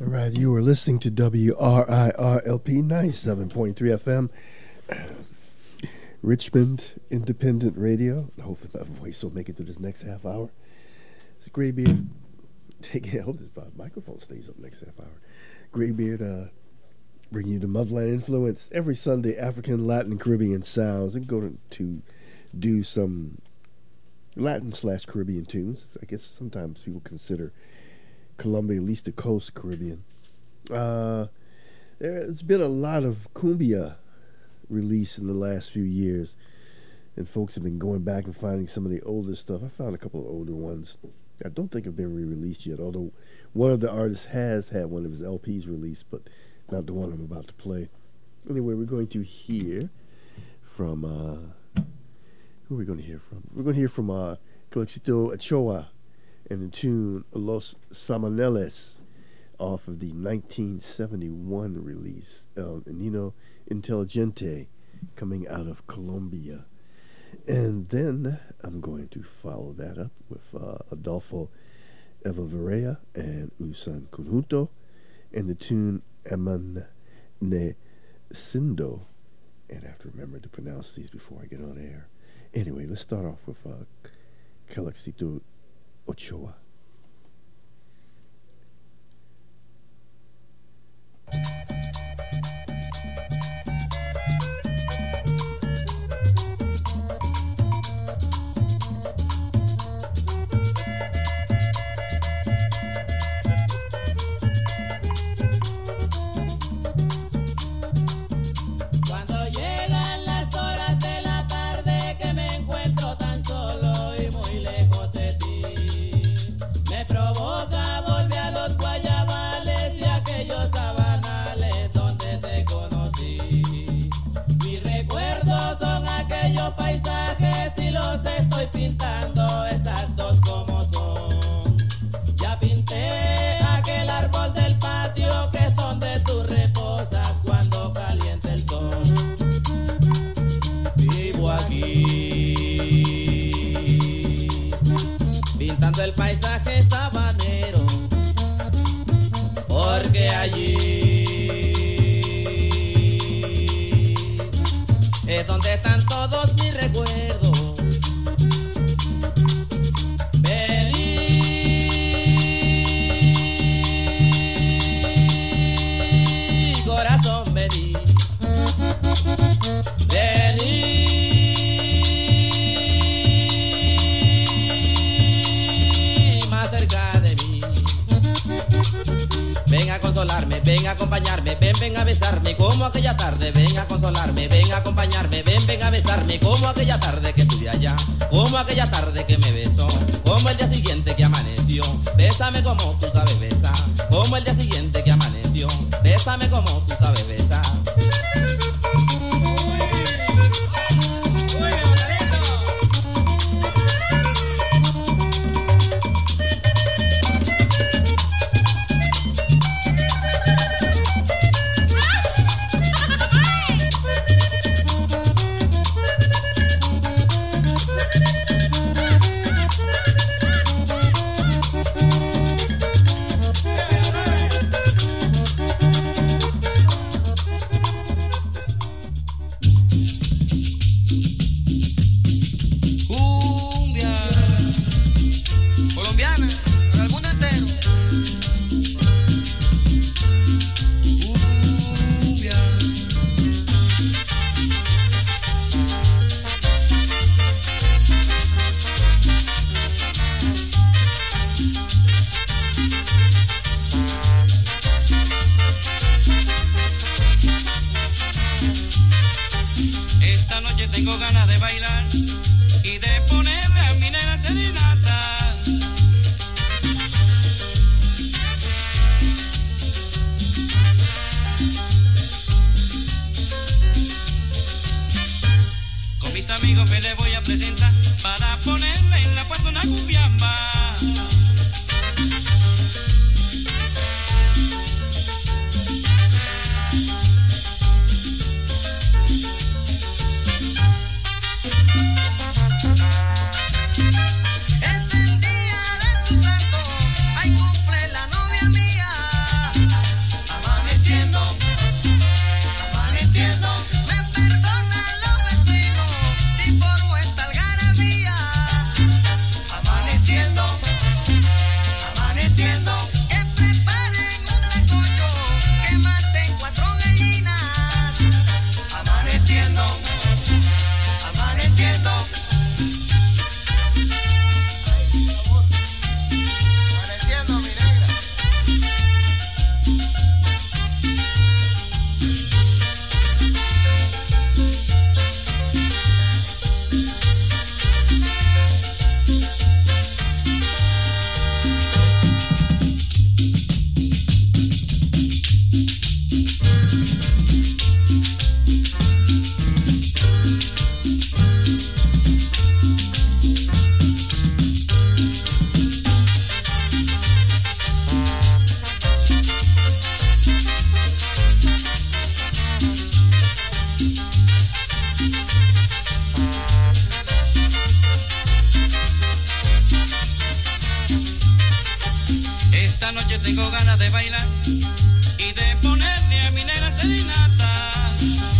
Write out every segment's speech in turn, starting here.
All right, you are listening to WRIRLP 97.3 FM, Richmond Independent Radio. Hopefully my voice will make it through this next half hour. It's Graybeard. I hope this microphone stays up next half hour. Graybeard bringing you the Motherland Influence every Sunday, African, Latin, Caribbean sounds. And going to do some Latin/Caribbean tunes. I guess sometimes people consider Colombia, at least the coast Caribbean. There's been a lot of cumbia released in the last few years, and folks have been going back and finding some of the older stuff. I found a couple of older ones I don't think have been re-released yet, although one of the artists has had one of his LPs released, but not the one I'm about to play. Anyway, we're going to hear from who are we going to hear from? We're going to heir from Calixto Ochoa and the tune Los Samaneles off of the 1971 release, El Nino Inteligente, coming out of Colombia. And then I'm going to follow that up with Adolfo Echevarria and Usan Conjunto and the tune Amaneciendo. And I have to remember to pronounce these before I get on air. Anyway, let's start off with Calixto Ochoa. Pintando exactos como son. Ya pinté aquel árbol del patio que es donde tú reposas cuando calienta el sol. Vivo aquí pintando el paisaje sabanero, porque allí es donde están todos mis recuerdos. Ven a acompañarme, ven a besarme como aquella tarde, ven a consolarme, ven a acompañarme, ven a besarme como aquella tarde que estuve allá, como aquella tarde que me besó, como el día siguiente que amaneció, bésame como tú sabes besar, como el día siguiente que amaneció, bésame como tú sabes besar. Es el día de tu santo, ay cumple la novia mía. Esta noche tengo ganas de bailar y de ponerle a mi negra serenata.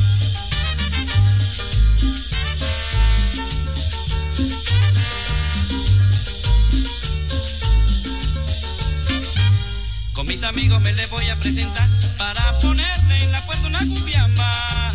Con mis amigos me les voy a presentar para ponerle en la puerta una cumbiamba.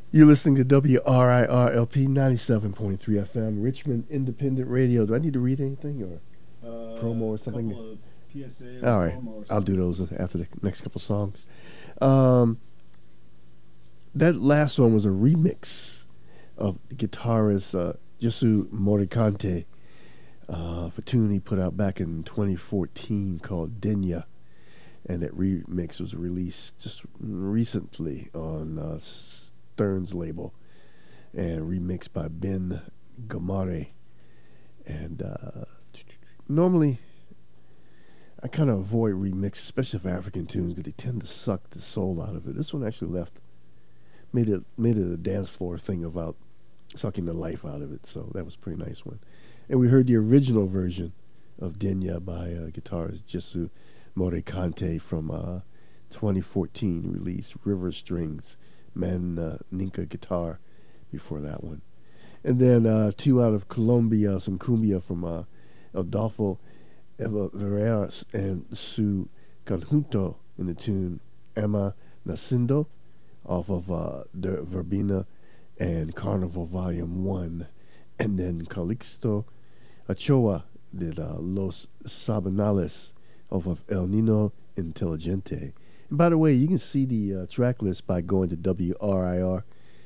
You're listening to WRIR-LP 97.3 FM, Richmond Independent Radio. Do I need to read anything or promo or something? PSA all right, I'll do those after the next couple songs. That last one was a remix of the guitarist Jesu Morikante for a tune he put out back in 2014 called Denya. And that remix was released just recently on Stern's label and remixed by Ben Gamare. And normally I kind of avoid remix, especially for African tunes, because they tend to suck the soul out of it. This one actually made it a dance floor thing about sucking the life out of it. So that was a pretty nice one. And we heard the original version of Denya by guitarist Jesu Morikante from 2014 release, River Strings, Ninka guitar before that one. And then two out of Colombia, some cumbia from Adolfo Eva Vereras and Su Conjunto in the tune Emma Nacindo off of the Verbena and Carnival Volume 1. And then Calixto Ochoa did Los Sabanales off of El Nino Inteligente. And by the way, you can see the track list by going to WRIR.org.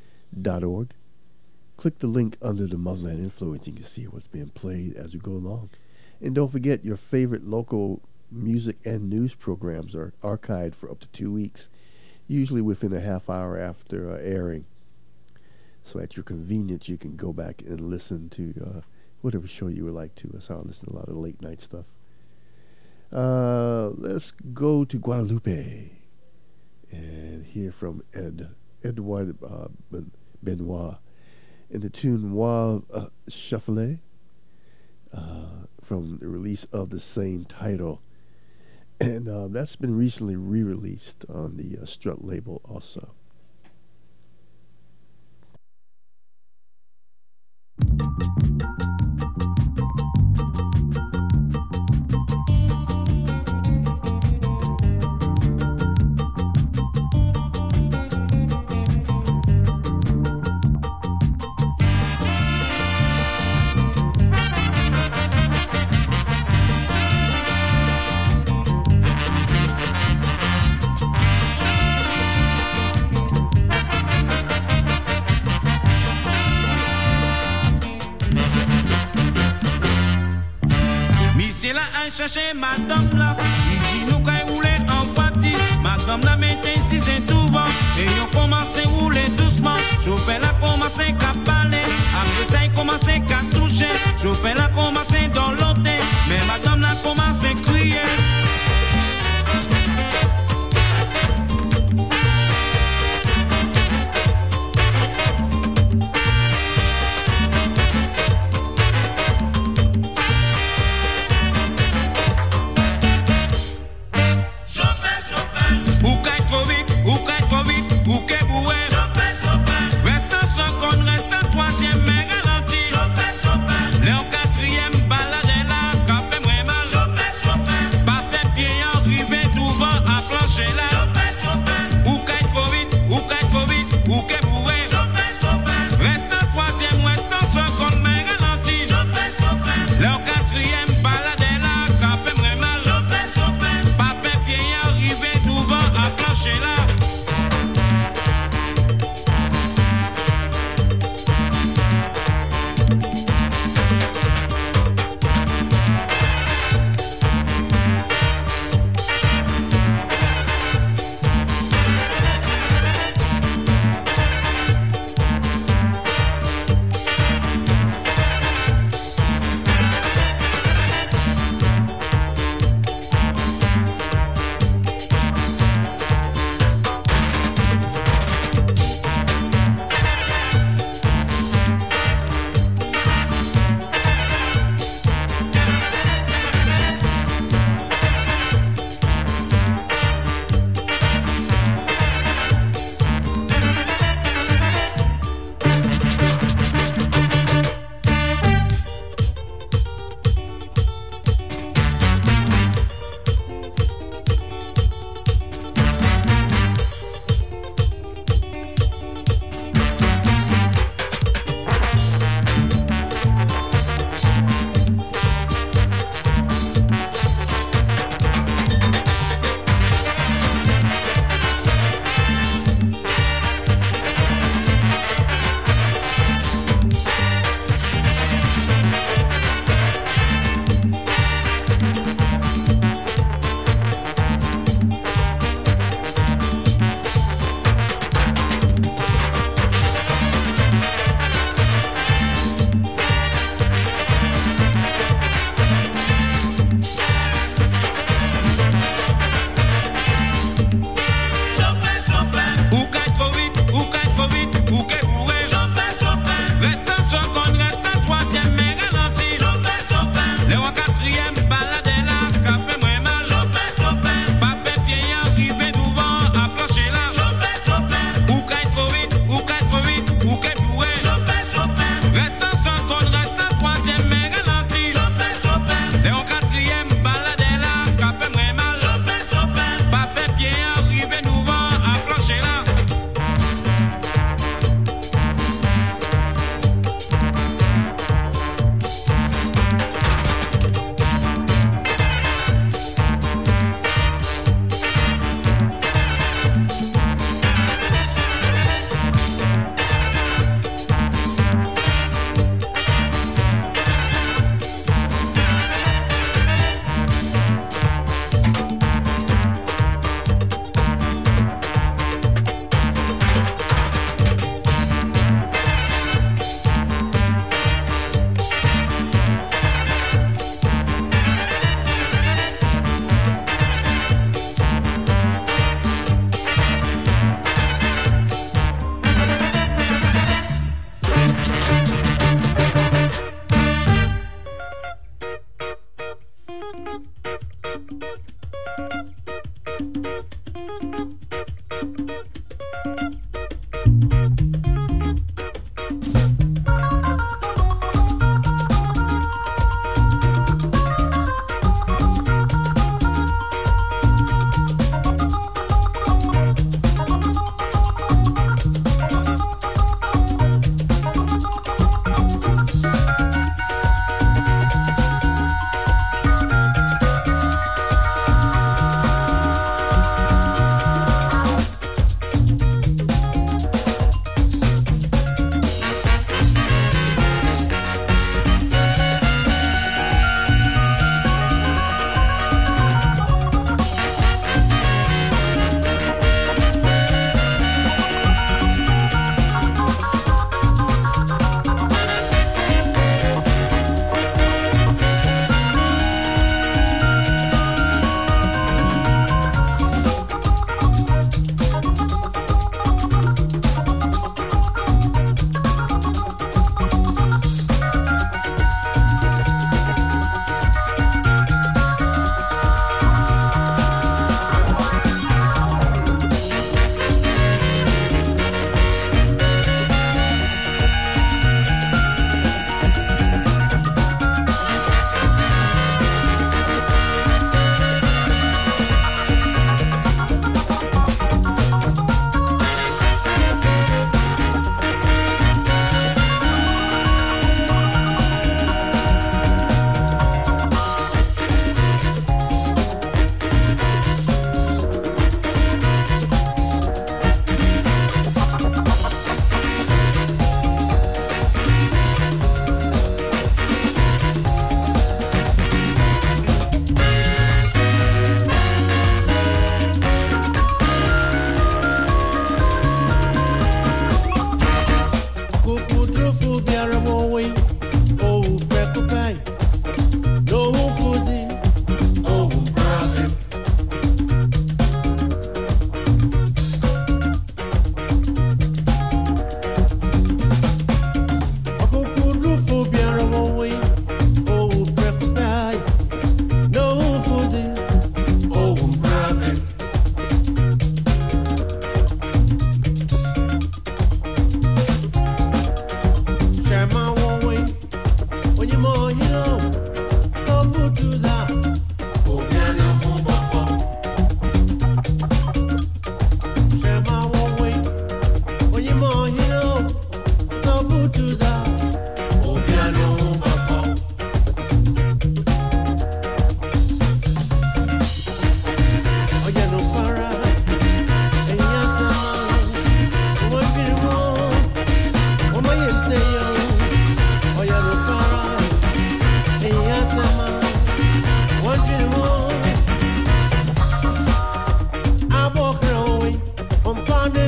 Click the link under the Motherland Influence. You can see what's being played as we go along. And don't forget, your favorite local music and news programs are archived for up to 2 weeks, usually within a half hour after airing. So at your convenience, you can go back and listen to whatever show you would like to. That's how I listen to a lot of late night stuff. Let's go to Guadeloupe and hear from Edouard Benoit in the tune Wave Shuffle from the release of the same title. And that's been recently re-released on the Strut label also. Chercher madame là, il dit nous qu'à rouler en partie. Madame là mettait si c'est tout bon. Et on commence à rouler doucement. Chauffeur là commence à parler. Après ça il commence à toucher. Chauffeur là commence dans l'autre. Mais madame là commence à crier. Chopin,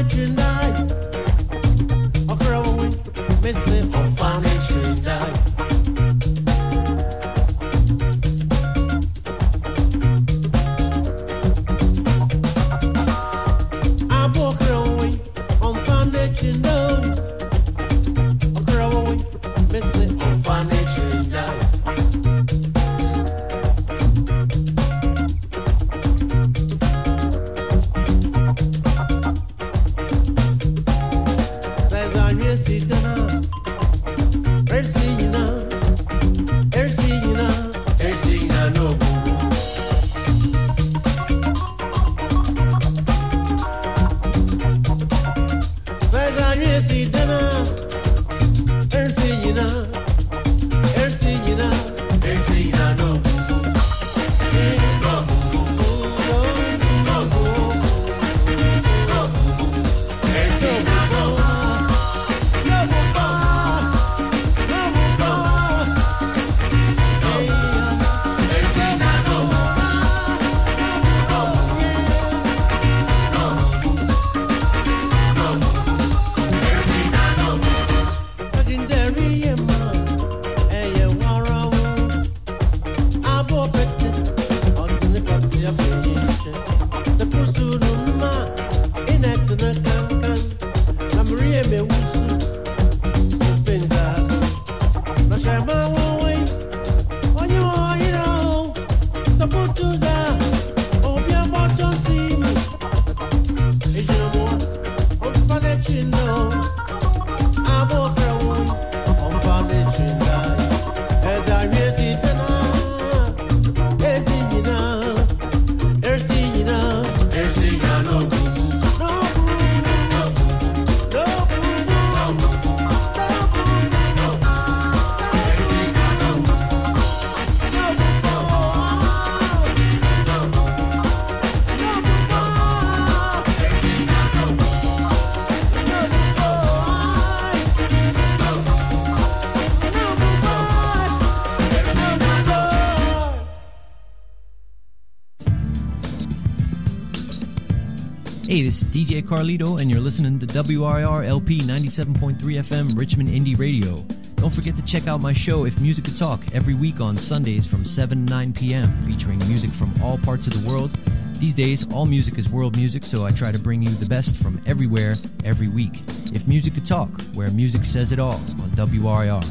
Hey, this is DJ Carlito, and you're listening to WRIR LP 97.3 FM Richmond Indie Radio. Don't forget to check out my show, If Music Could Talk, every week on Sundays from 7 to 9 p.m., featuring music from all parts of the world. These days, all music is world music, so I try to bring you the best from everywhere, every week. If Music Could Talk, where music says it all, on WRIR.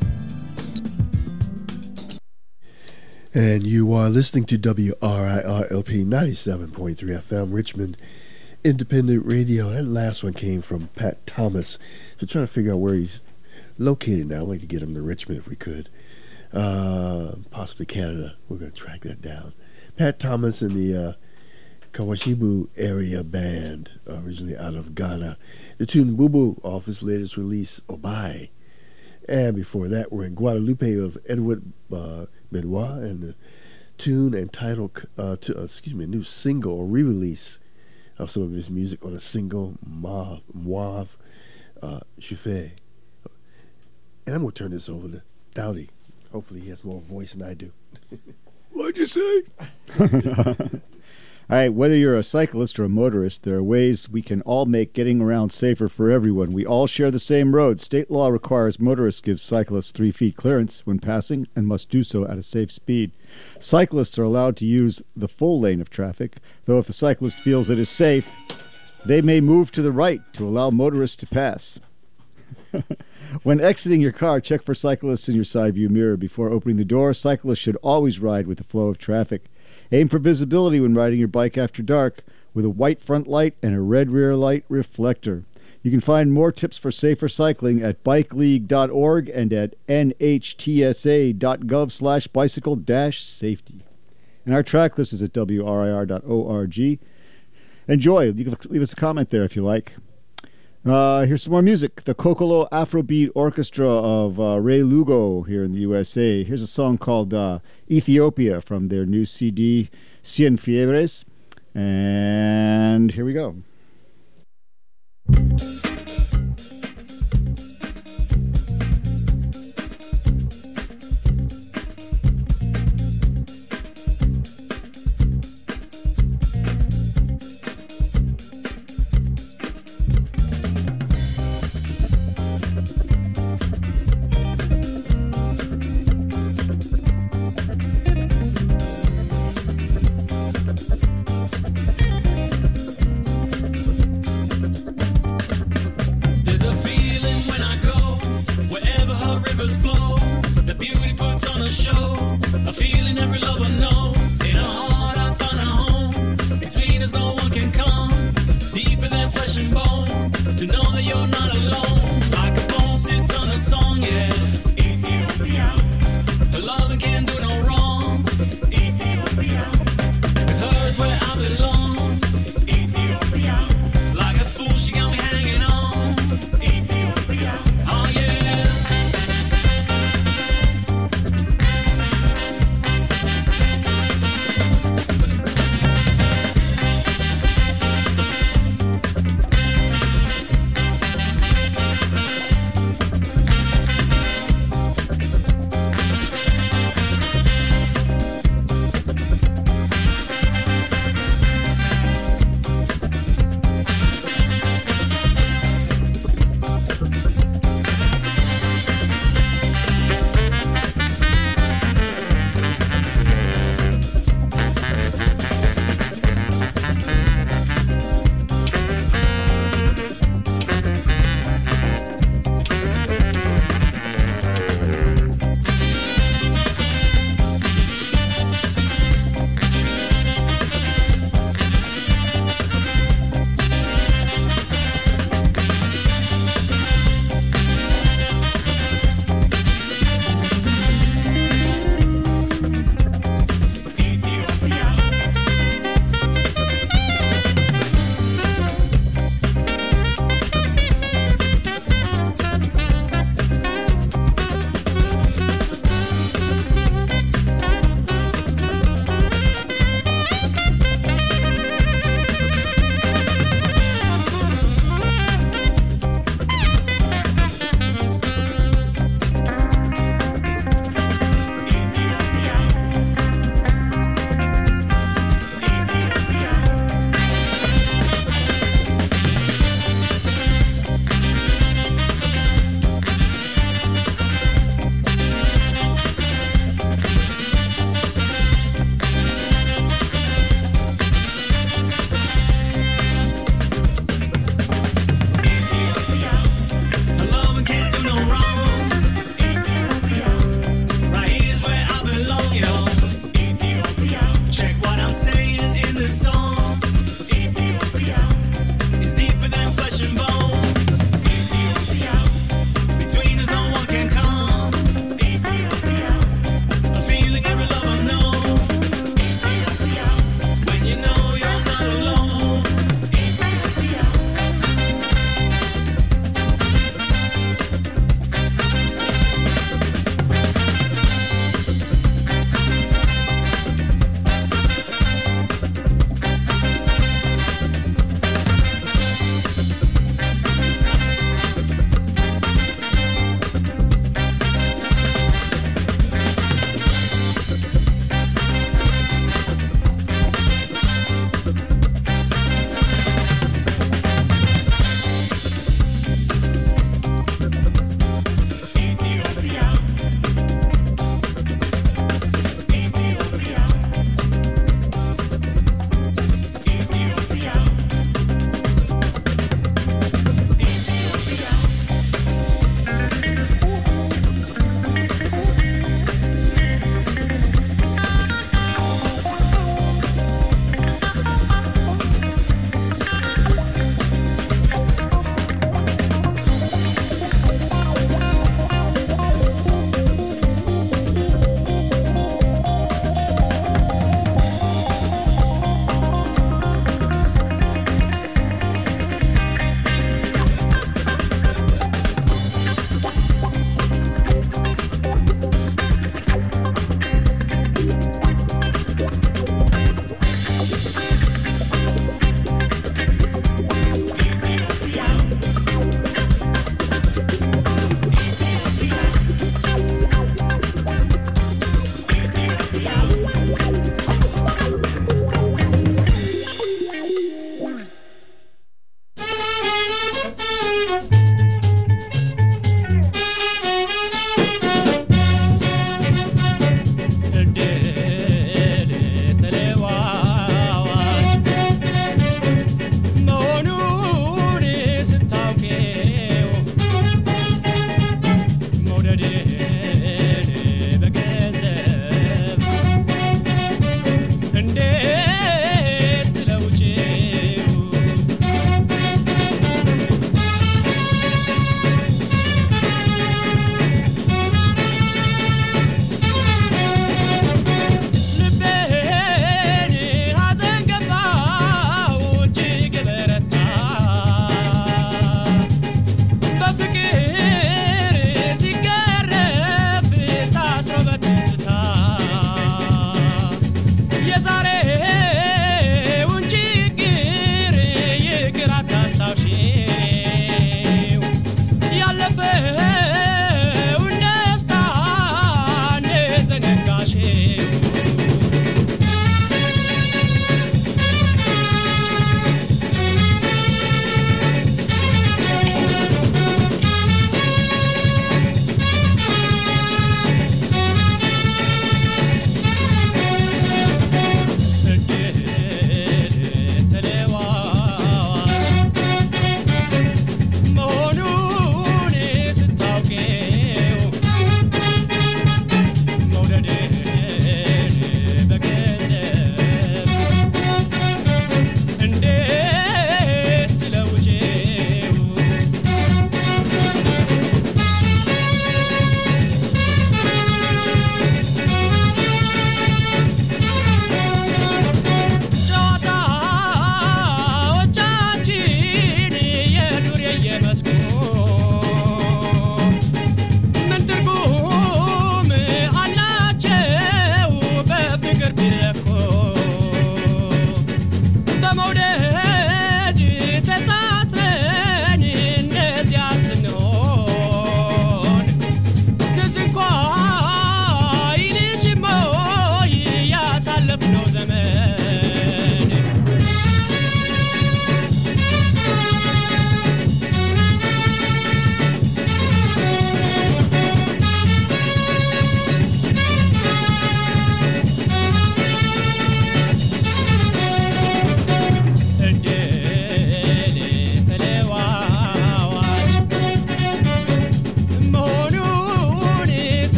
And you are listening to WRIR LP 97.3 FM Richmond Independent Radio. That last one came from Pat Thomas. So trying to figure out where he's located now. I'd like to get him to Richmond if we could. Possibly Canada. We're going to track that down. Pat Thomas and the Kawashibu Area Band, originally out of Ghana. The tune Bubu off his latest release, Obai. And before that, we're in Guadalupe of Edward Benoit, and the tune and title, a new single or re-release of some of his music on a single, Mauve Chauffé. And I'm going to turn this over to Dowdy. Hopefully he has more voice than I do. What'd you say? All right, whether you're a cyclist or a motorist, there are ways we can all make getting around safer for everyone. We all share the same road. State law requires motorists give cyclists 3 feet clearance when passing and must do so at a safe speed. Cyclists are allowed to use the full lane of traffic, though if the cyclist feels it is safe, they may move to the right to allow motorists to pass. When exiting your car, check for cyclists in your side view mirror. Before opening the door, cyclists should always ride with the flow of traffic. Aim for visibility when riding your bike after dark with a white front light and a red rear light reflector. You can find more tips for safer cycling at bikeleague.org and at nhtsa.gov/bicycle-safety. And our track list is at wrir.org. Enjoy. You can leave us a comment there if you like. Here's some more music. The Kokolo Afrobeat Orchestra of Ray Lugo here in the USA. Here's a song called Ethiopia from their new CD, Cien Fiebres. And here we go. and bone to know that you're not alone. Like a bone sits on a song, yeah. Ethiopia. The loving can do no wrong. Ethiopia. With hers where I belong. Ethiopia. Like a fool, she got me hanging on. Ethiopia. Oh yeah.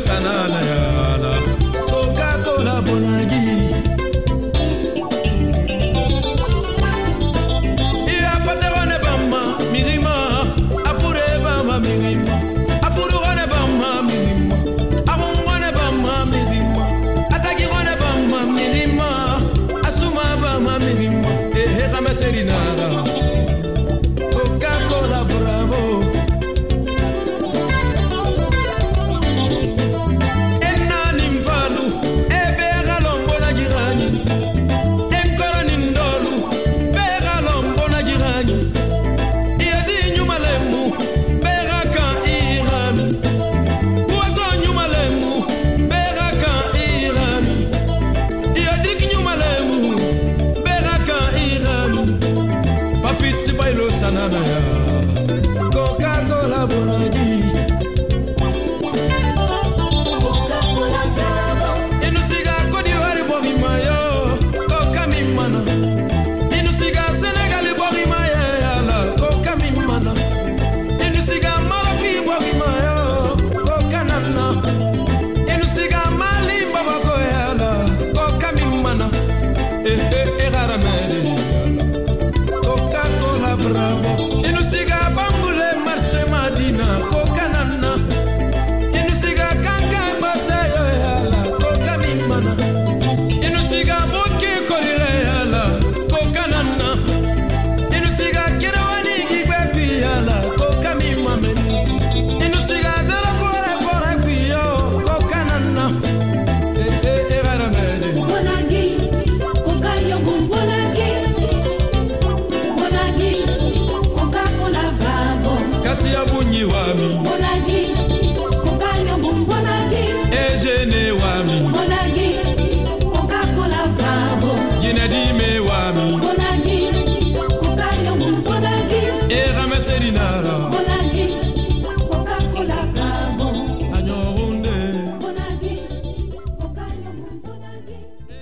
sanana yala Coca-Cola bonagi Ia paterone bamba mirima Afure bamba mirima Afurone bamba mirima Arungone bamba mirima Atagirone bamba mirima Asuma bamba mirima Rama serinara Coca-Cola bravo Sanana ya Coca-Cola bonagi Coca-Cola bravo Inusiga Côte d'Ivoire bogi mayo Coca mi mana Inusiga Senegal bogi mayo yala Coca mi mana Inusiga Malawi bogi mayo Coca nana Inusiga Mali babako yala Coca mi mana Raramedi Coca-Cola bravo Inusiga bambule marche madina Coca nana Inusiga kankan batayo yala Coca mimana Inusiga boki korire yala Coca nana Inusiga kirawani gigbepi yala Coca mimamen Inusiga zero fora kuyo Coca nana Raramedi Bonagi Coca yongu bonagi Kasi abunyi wami Bonagi Coca bonagi Ejene wami Bonagi Coca-Cola bravo Yinedime wami Bonagi Coca bonagi Rama serinara Bonagi Coca-Cola bravo Anyorunde Bonagi Coca bonagi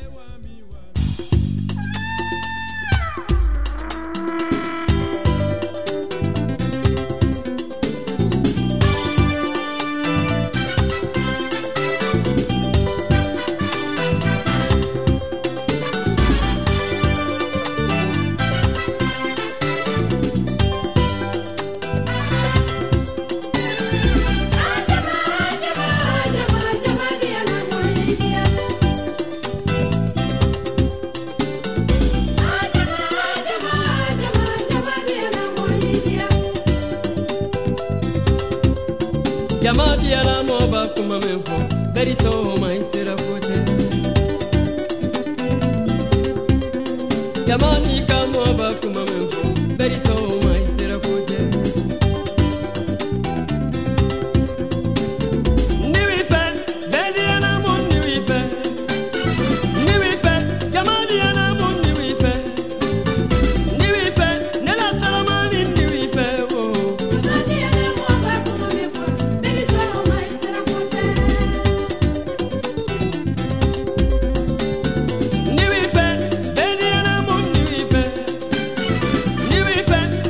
Yamadi ala moba kuma menfo Very so my sera kote Yamani ka moba kuma menfo Very so my sera kote Niwi fe Bedi ana mon niwi fe Niwi fe Yamadi ana mon niwi fe Niwi fe Nela salamani niwi fe Yamadi ala moba kuma menfo Very so my sera kote Niwi fe Bedi ana mon niwi fe Niwi fe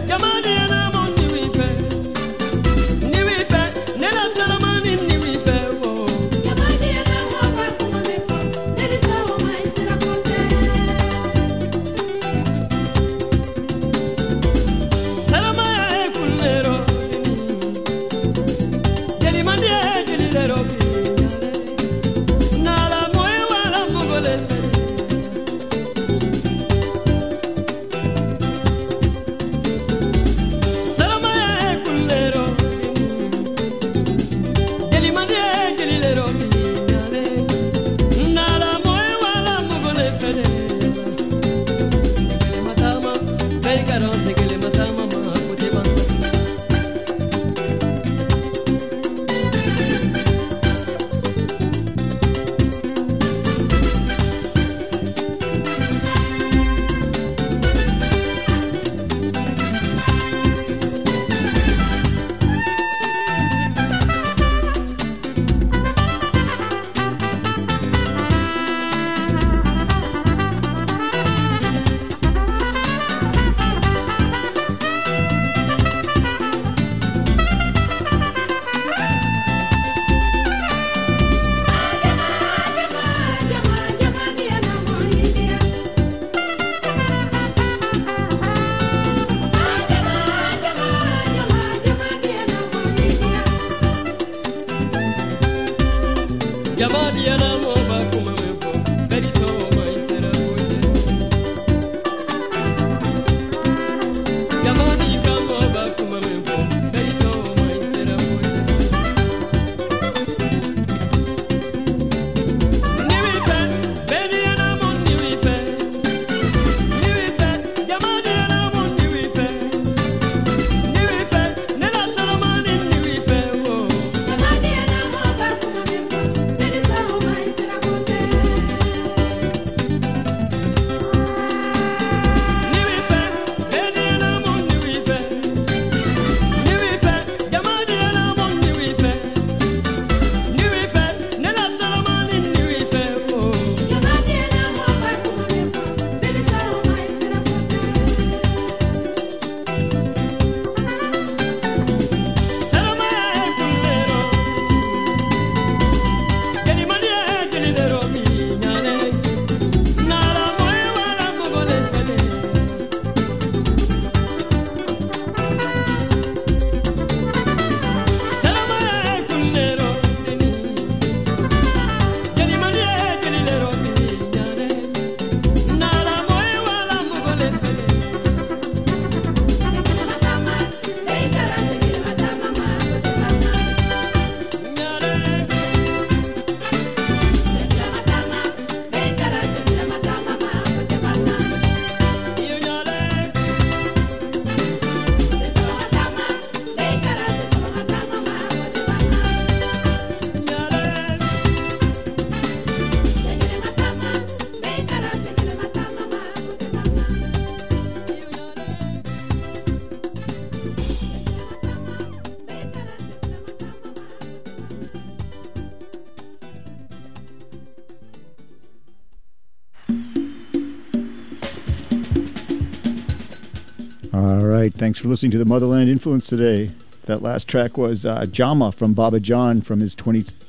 All right, thanks for listening to the Motherland Influence today. That last track was Jama from Baba John from his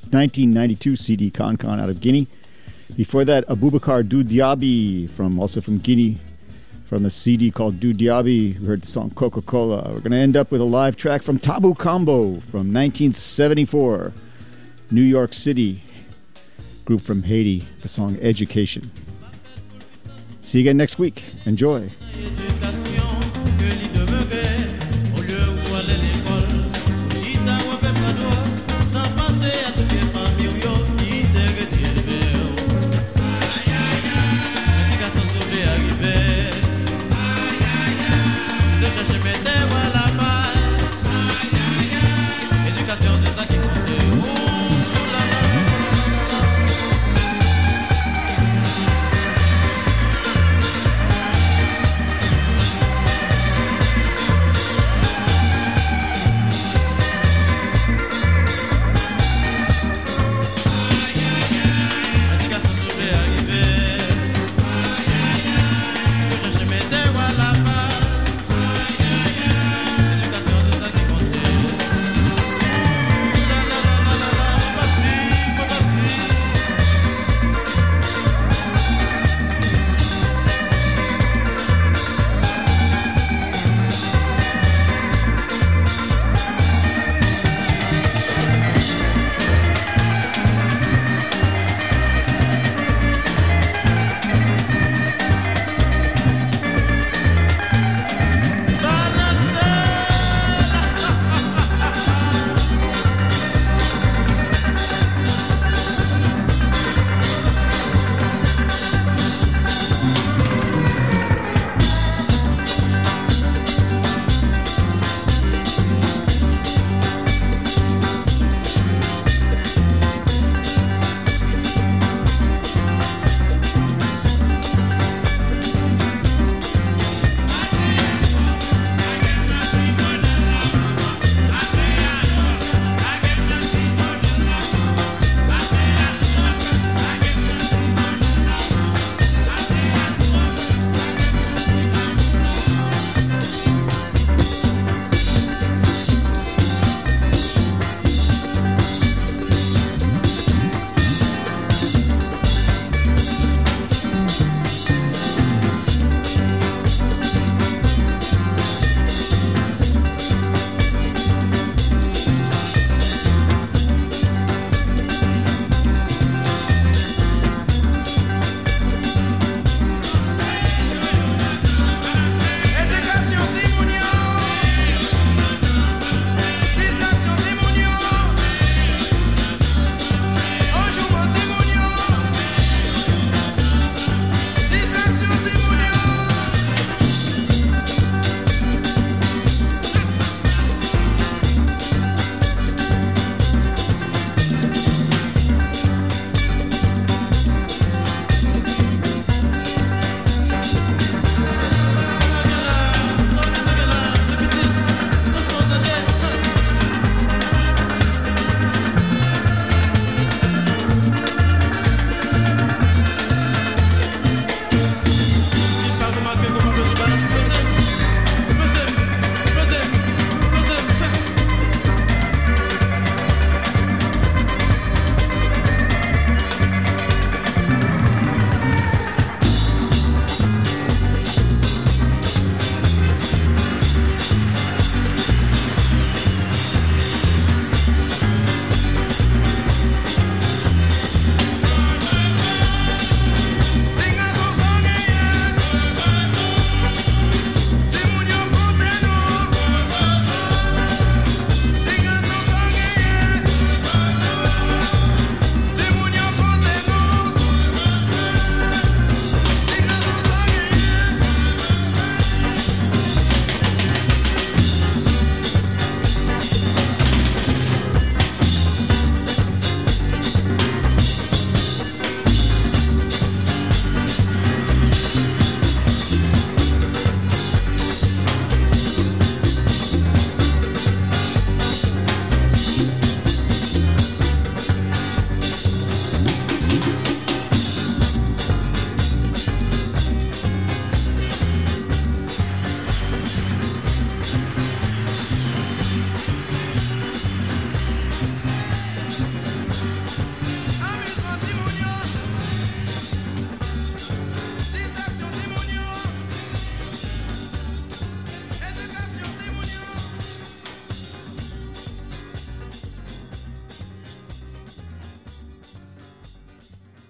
1992 CD Con out of Guinea. Before that, Abubakar Du Diaby also from Guinea, from a CD called Du Diaby. We heard the song Coca-Cola. We're going to end up with a live track from Tabu Combo from 1974. New York City, group from Haiti, the song Education. See you again next week. Enjoy.